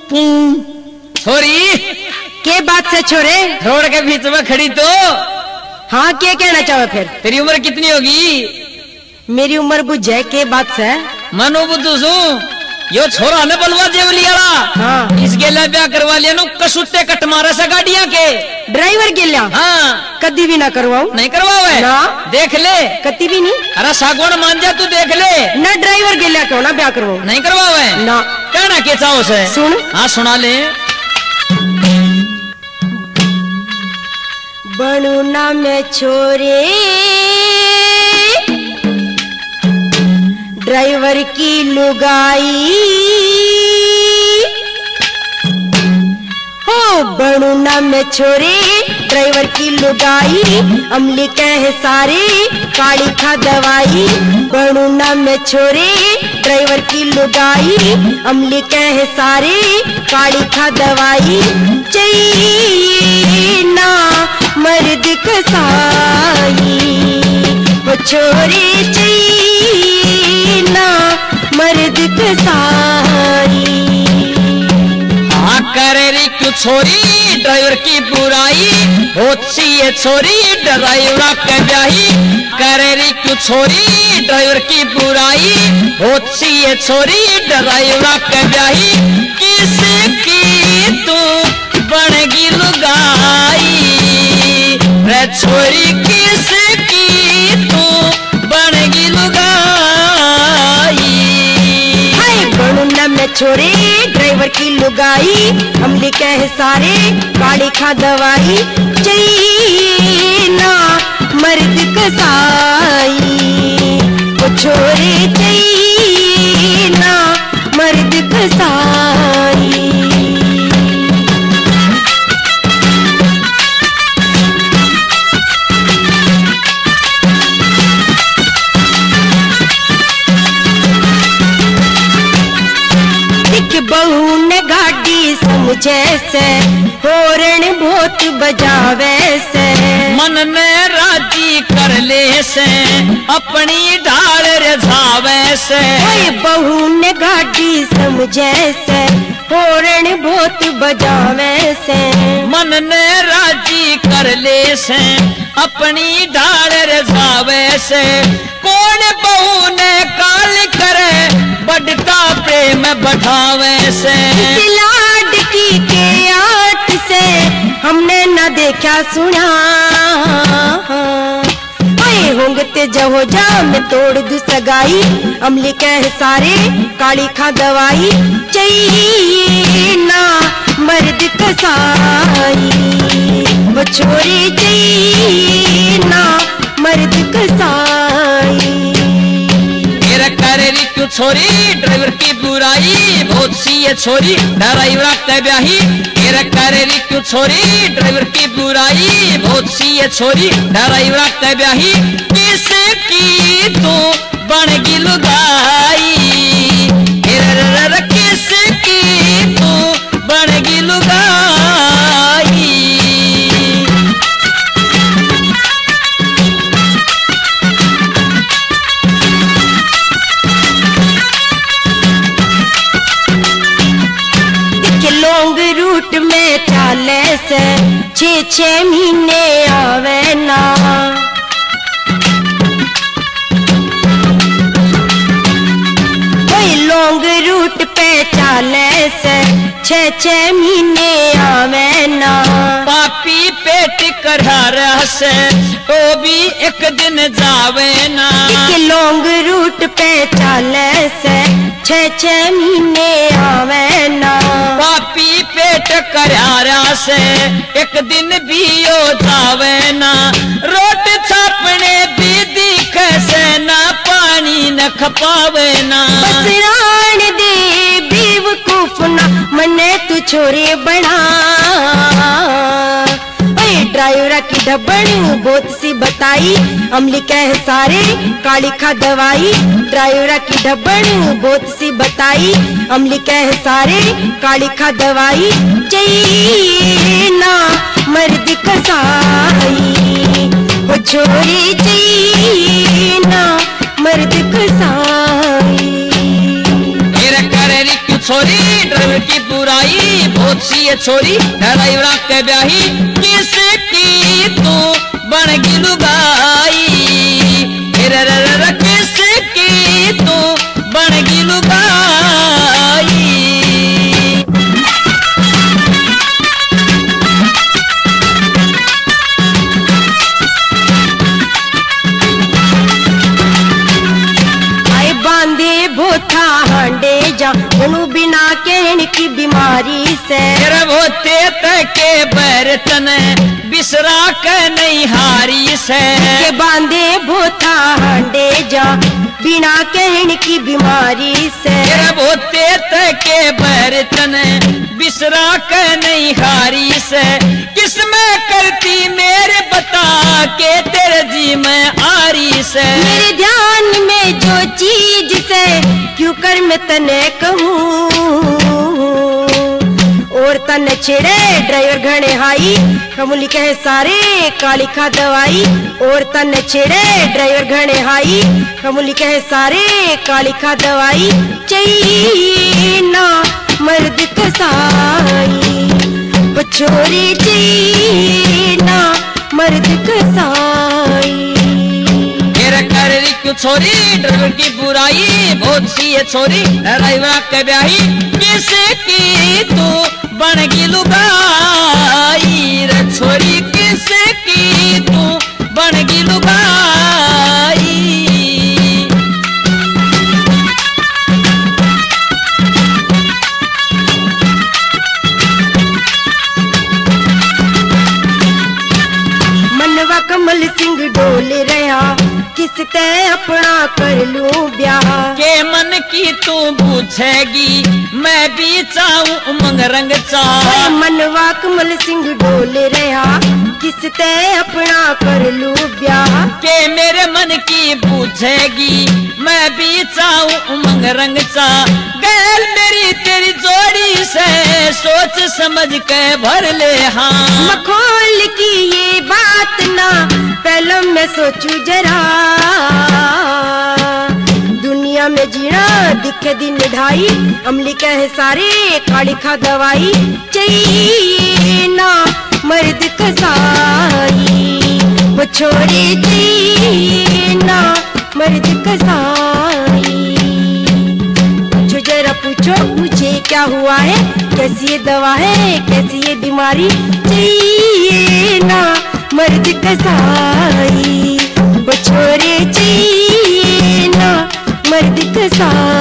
छोरी के बात से छोरे? रोड के बीच में खड़ी तो हाँ क्या कहना चाहो फिर? तेरी उम्र कितनी होगी? मेरी उम्र बुझे के बात से? मनो बुद्धू सू यो छोरा ने बलवा जेवलियाला हाँ। इसके लिए ब्याह करवा लिया नु कसुट्टे कट मारे से गाड़ियां के ड्राइवर के लिया? हाँ। कदी भी ना करवाऊं? नहीं करवावे ना। देख ले कदी भी नहीं। अरे सागवान मान जा तू देख ले ना ड्राइवर के लिया क्यों ना ब्याह करवाऊं? नहीं करवावे ना। कहना के चाहो से सुन। हाँ सुना ले। बनू ना मैं छोरे ड्राइवर की लुगाई हो, बनू ना मैं छोरे ड्राइवर की लुगाई अमली कहे सारे काली खा दवाई। बनू ना मैं छोरे ड्राइवर की लुगाई अमली कहे सारे काली खा दवाई। चाहिए ना मर्द कसाई वो छोरे चाहिए ना मर्द कसाई। हाँ करे री क्यों छोरी ड्राइवर की बुराई बहुत सी ये छोरी ड्राइवर के ब्याही। करे री क्यों छोरी ड्राइवर की बुराई बहुत सी ये छोरी ड्राइवर के ब्याही। किसकी तू बनेगी लुगाई रे छोरी किसकी तू बनेगी लुगाई। हाय बनू ना मैं छोरे ड्राइवर की लुगाई अमली कहे सारे काली खा दवाई। चाहिए ना मर्द कसाई वो छोरे चाहिए ना मर्द कसाई। बहू ने गाड़ी समझे से होरण बहुत बजावे से मन में राजी कर ले से अपनी ढाल रझावे से। बहू ने गाड़ी समझे से होरण बहुत बजावे से मन में राजी कर ले से अपनी ढाल रझावे से। कौन बहू ने काल करे बढ़ता प्रेम बढ़ावे से। लाडकी के आट से हमने न देखा सुना होंगते जहो जा मैं तोड़ दू सगाई अमली कह सारे काली खा दवाई। चाहिए ना मर्द कसाई वो छोरी चाहिए ना मर्द कसाई। करे री क्यों छोरी ड्राइवर की बुराई बहुत सी ये छोरी ड्राइवर के ब्याही। करे री क्यों छोरी ड्राइवर की बुराई बहुत सी ये छोरी ड्राइवर के ब्याही। किसकी तू बनेगी लुगाई किसकी तू बनेगी लुगाई। लॉन्ग रूट में चाले से 6-6 महीने आवे ना। लॉन्ग रूट पे चाले से 6-6 महीने आवे ना। पापी पेट कढ़ा से वो भी एक दिन जावे ना। लॉन्ग रूट पे चाले से 6-6 महीने आवे ना। पापी पेट कढ़ा से एक दिन भी हो जावे ना। रोट छापने भी दिखे से ना पानी न खपावे ना। बसरान दे बेवकूफ ना मने तू छोरे बना। ड्राइवर की ढब्बण बहुत सी बताई अमली कह सारे काली खा दवाई। ड्राइवर की ढब्बण बहुत सी बताई अमली कह सारे काली खा दवाई। चाहिए ना मर्द कसाई वो छोरी चाहिए ना मर्द कसाई। छोरी ड्राइवर की बुराई बहुत सी है छोरी ड्राइवरा के ब्याही किसकी तू बनगी लुगाई किसकी तू बनगी लुगाई। बोथा हांडे जा उनु बिना कहन की बीमारी से होते तके बर्तन बिसरा के नहीं हारी से के बांधे बोथा हांडे जा बिना कहन की बीमारी से होते तके बर्तन बिसरा के नहीं हारी से किसमें करती मेरे बता के तेरे जी में आरी से मेरे ध्यान में जो चीज से क्यों कर मैं तने कहूँ और तन छेड़े ड्राइवर घने हाई कमुली कहे सारे काली खा दवाई और तन छेड़े ड्राइवर घने हाई कमुली कहे सारे काली खा दवाई चाहिए ना मर्द कसाई छोरी चाहिए ना मर्द कसाई। क्यों छोरी ड्राइवर की बुराई बहुत सी है छोरी ड्राइवर के ब्याही किसकी तू बनगी लुगाई रे छोरी किसकी तू बनगी लुगाई। मनवा कमल सिंह डोल रहा किसते अपना कर लूं ब्याह के मन की तू पूछेगी मैं भी चाहूं उमंग रंग चाह मनवा कमल सिंह डोल रहा किसते अपना कर लूं ब्याह के मेरे मन की पूछेगी मैं भी चाहूं उमंग रंग चाह गैल मेरी तेरी जोड़ी से सोच समझ के भर ले हाँ मखौल की ये बात ना पहले मैं सोचू जरा दुनिया में जीना दिखे दिन ढाई अमली कहे सारे काली खा दवाई चाहिए ना मर्द कसाई वो छोड़े चाहिए ना मर्द कसाई। पूछो जरा पूछो मुझे क्या हुआ है कैसी ये दवा है कैसी ये बीमारी चाहिए ना मर्द कसाई वो छोड़े चाहिए ना मर्द कसाई।